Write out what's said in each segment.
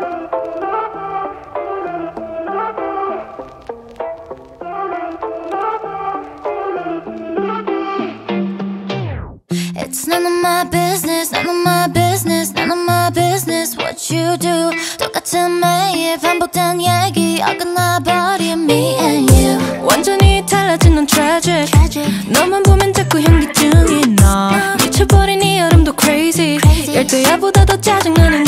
It's none of my business, none of my business, none of my business what you do. 똑같은 매일 반복된 얘기 어긋나버린 me and you. 완전히 달라진 넌 tragic. 너만 보면 자꾸 현기증이 나. 미쳐버린 이 여름도 crazy. 열대야보다 더 짜증나는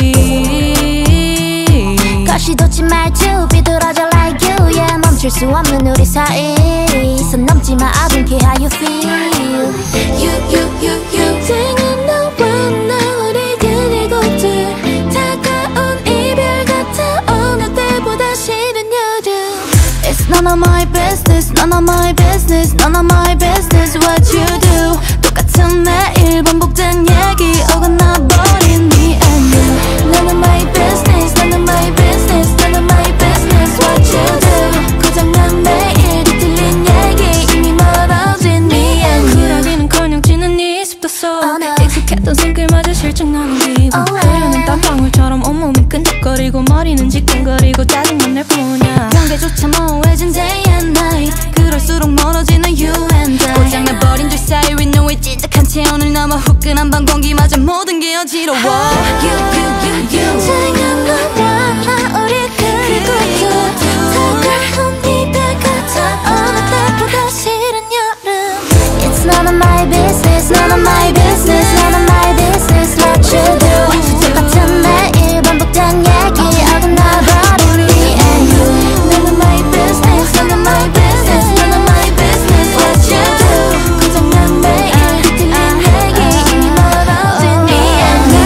우리. 가시돋친 말투 비뚤어져 like you. Yeah, 멈출 수 없는 우리 사이. 선 넘지 마, I don't care how you feel. You 생은 너와 나 우리 그리고들 다가온 이별 같아 어느 때보다 싫은 여름. It's none of my business, none of my business, none of my business what you do. 똑같은 매일 반복된 얘기 어긋나버린 me and you. None of my business, none of my business, none of my business what you do. 고장난 매일 뒤틀린 얘기 이미 멀어진 me and you. 쿨하기는커녕 지는 네 습도 속 익숙했던 손길마저 실증나는 기분. 흐르는 땀방울처럼 온몸이 끈적거리고 머리는 지끈거리고 짜증만 날 뿐이야. 경계조차 모호해진 day and night. 그럴수록 멀어지는 you and I. 고장나버린 둘 사이 we know it 찐득한 체온을 넘어 후끈한 밤 공기마저 모든 게 어지러워. You 생은 너와 나 우리 그리고도 다가온 이별 같아 어느 때보다 싫은 여름. It's none of my business, none of my business, none of my business what you do. 똑같은 매일 반복된 얘기 어긋나버린 me and you. None of my business, none of my business, none of my business what you do. 고장난 매일 뒤틀린 얘기 이미 멀어진 me and you.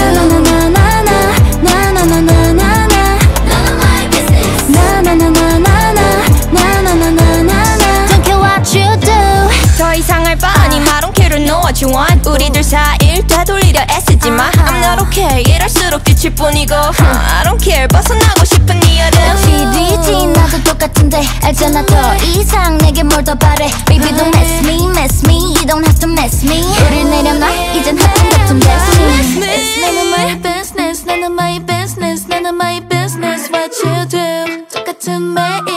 나나나나나나나나나나나 None of my business. 나나나나나나나나나나나 Don't care what you do. 더 이상 할 바 아님 I don't care to know what you want. 우리들 사이를 되돌리려 애쓰지 마. I'm not okay 이럴수록 지칠 뿐이고 I don't care 벗어나고 싶은 이 여름. LCDT 나도 똑같은데 알잖아 더 이상 내게 뭘 더 바래. Baby don't mess me, you don't have to mess me. 우릴 내려놔 이젠 하품 같은 destiny. It's none of my business, none of my business, none of my business what you do. 똑같은 매일